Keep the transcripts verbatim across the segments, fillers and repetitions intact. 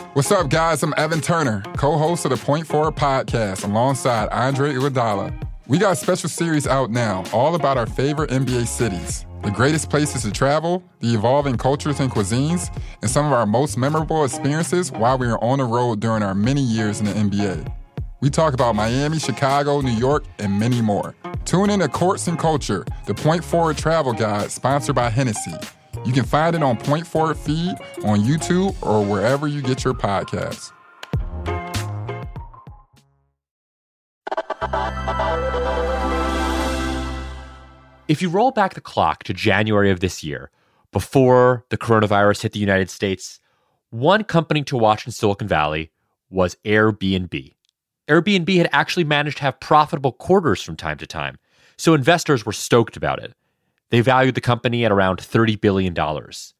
What's up, guys? I'm Evan Turner, co-host of the Point Forward podcast alongside Andre Iguodala. We got a special series out now, all about our favorite N B A cities, the greatest places to travel, the evolving cultures and cuisines, and some of our most memorable experiences while we were on the road during our many years in the N B A. We talk about Miami, Chicago, New York, and many more. Tune in to Courts and Culture, the Point Forward travel guide sponsored by Hennessy. You can find it on Point Forward feed, on YouTube, or wherever you get your podcasts. If you roll back the clock to January of this year, before the coronavirus hit the United States, one company to watch in Silicon Valley was Airbnb. Airbnb had actually managed to have profitable quarters from time to time, so investors were stoked about it. They valued the company at around thirty billion dollars.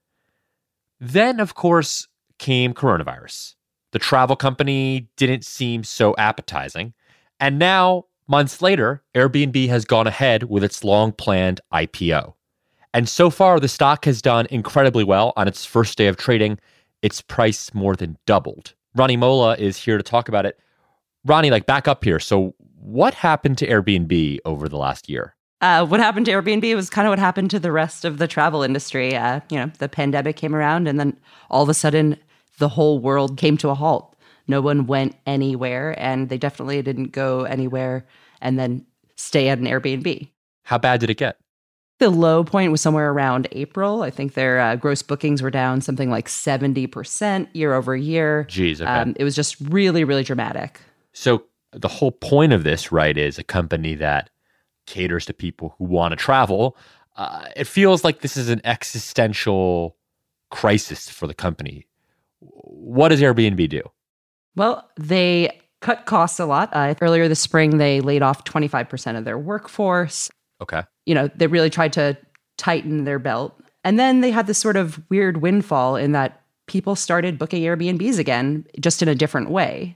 Then, of course, came coronavirus. The travel company didn't seem so appetizing. And now, months later, Airbnb has gone ahead with its long-planned I P O. And so far, the stock has done incredibly well. On its first day of trading, its price more than doubled. Ronnie Molla is here to talk about it. Ronnie, like, back up here. So what happened to Airbnb over the last year? Uh, what happened to Airbnb was kind of what happened to the rest of the travel industry. Uh, you know, the pandemic came around, and then all of a sudden, the whole world came to a halt. No one went anywhere, and they definitely didn't go anywhere and then stay at an Airbnb. How bad did it get? The low point was somewhere around April. I think their uh, gross bookings were down something like seventy percent year over year. Jeez, okay. Um, it was just really, really dramatic. So the whole point of this, right, is a company that caters to people who want to travel. Uh, it feels like this is an existential crisis for the company. What does Airbnb do? Well, they cut costs a lot. Uh, earlier this spring, they laid off twenty-five percent of their workforce. Okay. You know, they really tried to tighten their belt. And then they had this sort of weird windfall in that people started booking Airbnbs again, just in a different way.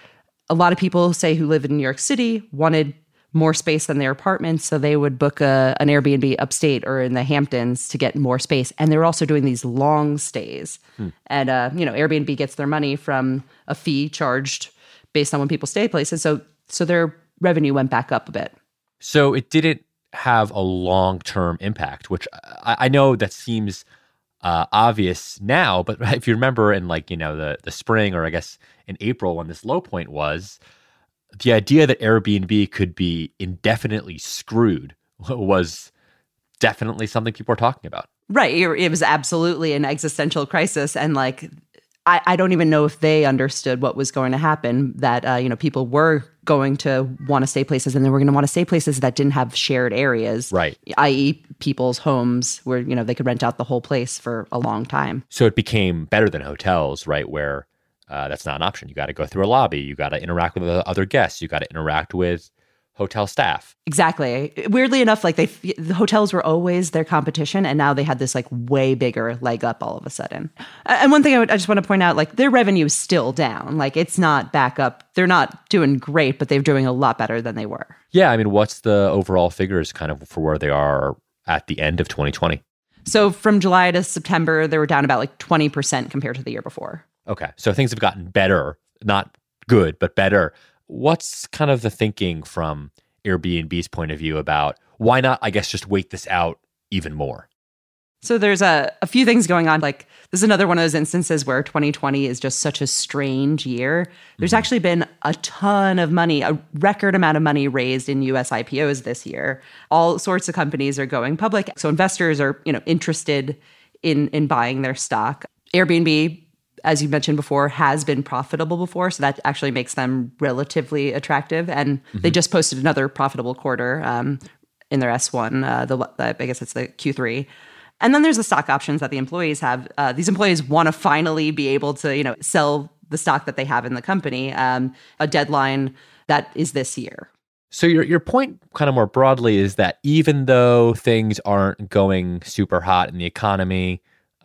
A lot of people, say, who live in New York City wanted more space than their apartments, so they would book a, an Airbnb upstate or in the Hamptons to get more space. And they were also doing these long stays. Hmm. And, uh, you know, Airbnb gets their money from a fee charged based on when people stay places. So, so their revenue went back up a bit. So it didn't have a long-term impact, which I, I know that seems uh, obvious now, but if you remember in like, you know, the, the spring, or I guess in April when this low point was, the idea that Airbnb could be indefinitely screwed was definitely something people were talking about. Right. It was absolutely an existential crisis. And like, I, I don't even know if they understood what was going to happen, that, uh, you know, people were going to want to stay places, and they were going to want to stay places that didn't have shared areas, right? that is people's homes where, you know, they could rent out the whole place for a long time. So it became better than hotels, right? Where Uh, that's not an option. You got to go through a lobby. You got to interact with other guests. You got to interact with hotel staff. Exactly. Weirdly enough, like they, the hotels were always their competition, and now they had this like way bigger leg up all of a sudden. And one thing I, would, I just want to point out, like their revenue is still down. Like it's not back up. They're not doing great, but they're doing a lot better than they were. Yeah. I mean, what's the overall figures kind of for where they are at the end of twenty twenty? So from July to September, they were down about like twenty percent compared to the year before. Okay. So things have gotten better, not good, but better. What's kind of the thinking from Airbnb's point of view about why not, I guess, just wait this out even more? So there's a, a few things going on. Like this is another one of those instances where twenty twenty is just such a strange year. There's mm-hmm. actually been a ton of money, a record amount of money raised in U S I P Os this year. All sorts of companies are going public. So investors are, you know, interested in, in buying their stock. Airbnb, as you mentioned before, has been profitable before. So that actually makes them relatively attractive. And mm-hmm. they just posted another profitable quarter um, in their S one, uh, the, I guess it's the Q three. And then there's the stock options that the employees have. Uh, these employees want to finally be able to, you know, sell the stock that they have in the company, um, a deadline that is this year. So your your point kind of more broadly is that even though things aren't going super hot in the economy,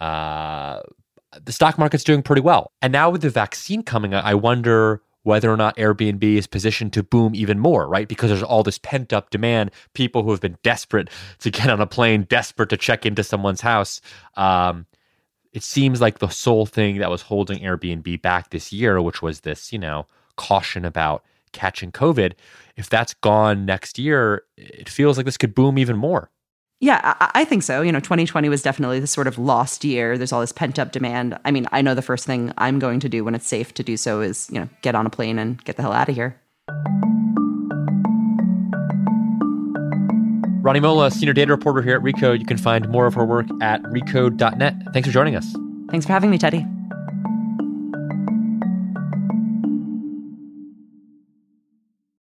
uh, the stock market's doing pretty well. And now with the vaccine coming, I wonder whether or not Airbnb is positioned to boom even more, right? Because there's all this pent up demand, people who have been desperate to get on a plane, desperate to check into someone's house. Um, it seems like the sole thing that was holding Airbnb back this year, which was this, you know, caution about catching COVID, if that's gone next year, it feels like this could boom even more. Yeah, I, I think so. You know, twenty twenty was definitely this sort of lost year. There's all this pent up demand. I mean, I know the first thing I'm going to do when it's safe to do so is, you know, get on a plane and get the hell out of here. Rani Molla, senior data reporter here at Recode. You can find more of her work at recode dot net. Thanks for joining us. Thanks for having me, Teddy.